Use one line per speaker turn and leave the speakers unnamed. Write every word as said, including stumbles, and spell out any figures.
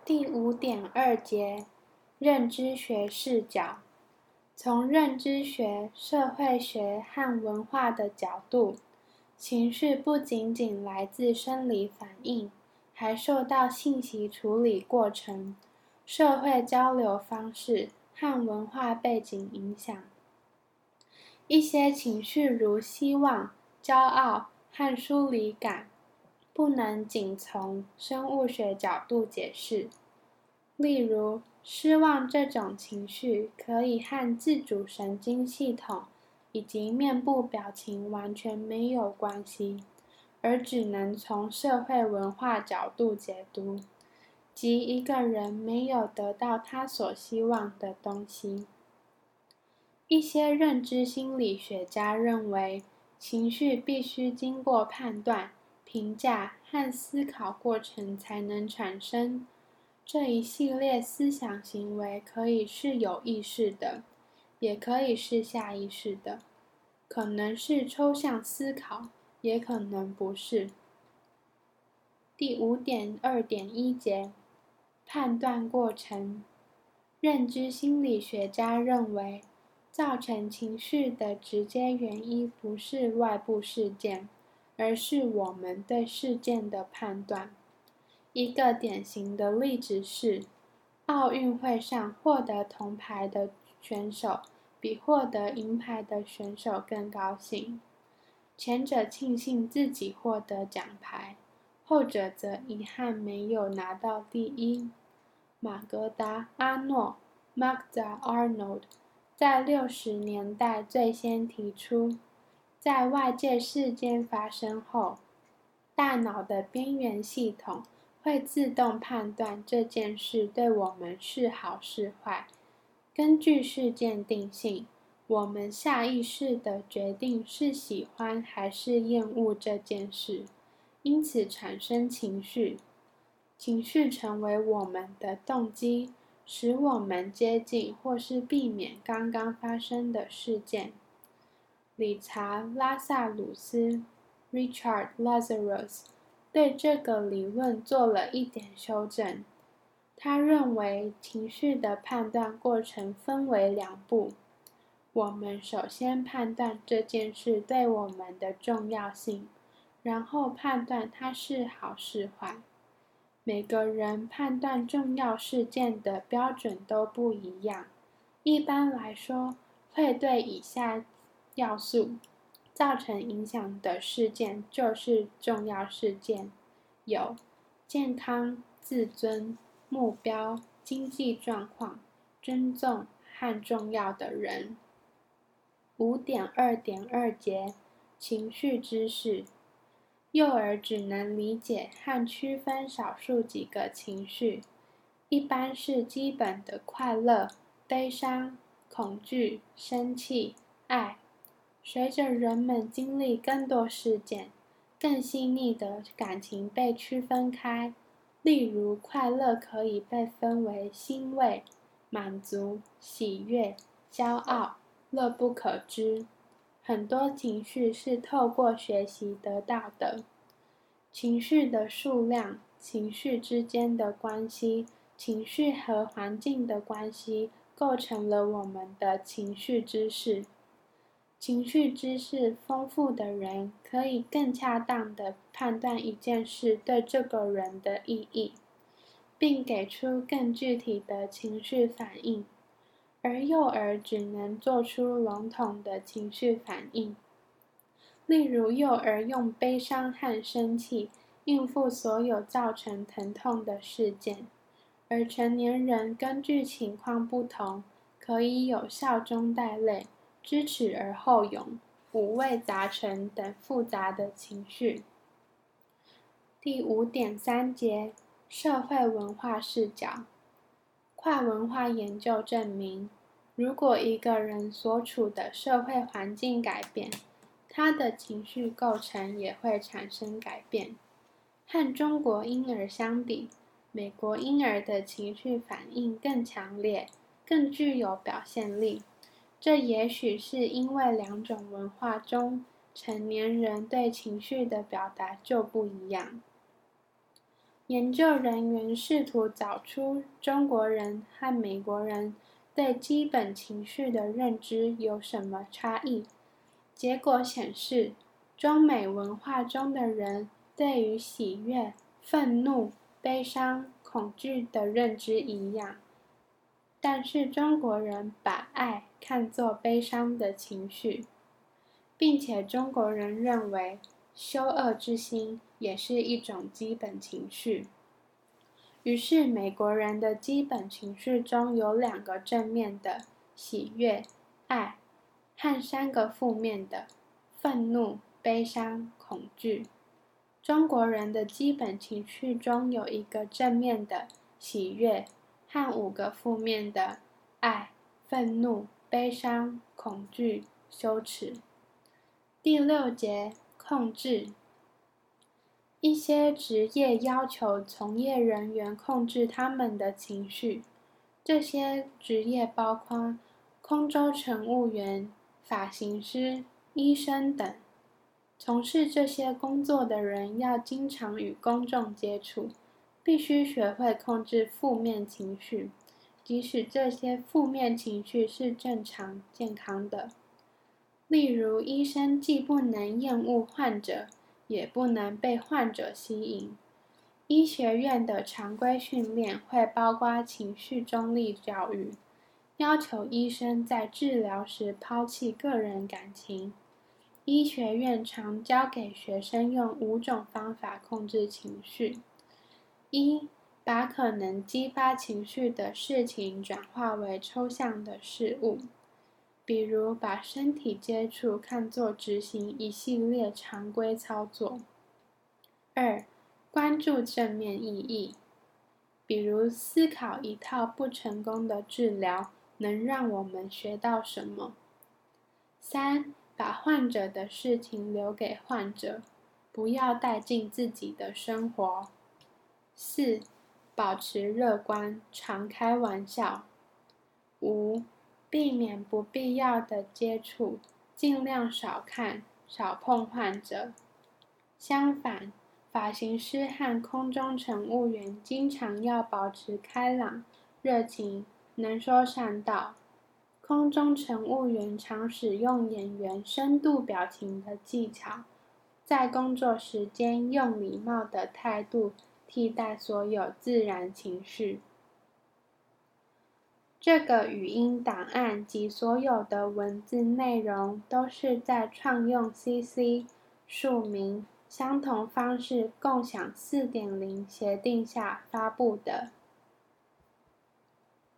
第五点二节，认知学视角。从认知学、社会学和文化的角度，情绪不仅仅来自生理反应，还受到信息处理过程、社会交流方式和文化背景影响。一些情绪如希望、骄傲和疏离感，不能仅从生物学角度解释。例如，失望这种情绪可以和自主神经系统以及面部表情完全没有关系，而只能从社会文化角度解读，即一个人没有得到他所希望的东西。一些认知心理学家认为，情绪必须经过判断、评价和思考过程才能产生。这一系列思想行为可以是有意识的，也可以是下意识的，可能是抽象思考，也可能不是。第五点二点一节，判断过程。认知心理学家认为，造成情绪的直接原因不是外部事件，而是我们对事件的判断。一个典型的例子是，奥运会上获得铜牌的选手比获得银牌的选手更高兴。前者庆幸自己获得奖牌，后者则遗憾没有拿到第一。马格达·阿诺 （Magda Arnold） 在六十年代最先提出，在外界事件发生后，大脑的边缘系统会自动判断这件事对我们是好是坏。根据事件定性，我们下意识地决定是喜欢还是厌恶这件事，因此产生情绪。情绪成为我们的动机，使我们接近或是避免刚刚发生的事件。理查·拉萨鲁斯 （Richard Lazarus） 对这个理论做了一点修正。他认为情绪的判断过程分为两步。我们首先判断这件事对我们的重要性，然后判断它是好是坏。每个人判断重要事件的标准都不一样。一般来说，会对以下要素造成影响的事件就是重要事件，有健康、自尊、目标、经济状况、尊重和重要的人。五点二点二节，情绪知识。幼儿只能理解和区分少数几个情绪，一般是基本的快乐、悲伤、恐惧、生气、爱。随着人们经历更多事件，更细腻的感情被区分开。例如，快乐可以被分为欣慰、满足、喜悦、骄傲、乐不可支。很多情绪是透过学习得到的。情绪的数量、情绪之间的关系、情绪和环境的关系，构成了我们的情绪知识。情绪知识丰富的人，可以更恰当地判断一件事对这个人的意义，并给出更具体的情绪反应。而幼儿只能做出笼统的情绪反应。例如，幼儿用悲伤和生气应付所有造成疼痛的事件，而成年人根据情况不同，可以有笑中带泪、知耻而后勇、五味杂陈等复杂的情绪。第五点三节，社会文化视角。跨文化研究证明，如果一个人所处的社会环境改变，他的情绪构成也会产生改变。和中国婴儿相比，美国婴儿的情绪反应更强烈，更具有表现力。这也许是因为两种文化中成年人对情绪的表达就不一样。 研究人员试图找出中国人和美国人对基本情绪的认知有什么差异。结果显示，中美文化中的人对于喜悦、愤怒、悲伤、恐惧的认知一样，但是中国人把爱看作悲伤的情绪，并且中国人认为羞恶之心也是一种基本情绪。于是美国人的基本情绪中有两个正面的喜悦、爱，和三个负面的愤怒、悲伤、恐惧。中国人的基本情绪中有一个正面的喜悦，和五个负面的爱、愤怒、悲伤、恐惧、羞耻。第六节，控制。一些职业要求从业人员控制他们的情绪，这些职业包括空中乘务员、发型师、医生等。从事这些工作的人要经常与公众接触，必须学会控制负面情绪，即使这些负面情绪是正常健康的。例如，医生既不能厌恶患者，也不能被患者吸引。医学院的常规训练会包括情绪中立教育，要求医生在治疗时抛弃个人感情。医学院常教给学生用五种方法控制情绪：一、把可能激发情绪的事情转化为抽象的事物，比如把身体接触看作执行一系列常规操作。二、关注正面意义，比如思考一套不成功的治疗能让我们学到什么。三、把患者的事情留给患者，不要带进自己的生活。四、保持乐观，常开玩笑。五、避免不必要的接触，尽量少看、少碰患者。相反，发型师和空中乘务员经常要保持开朗、热情，能说善道。空中乘务员常使用演员深度表情的技巧，在工作时间用礼貌的态度替代所有自然情绪。这个语音档案及所有的文字内容都是在创用 C C 署名相同方式共享 四点零 协定下发布的。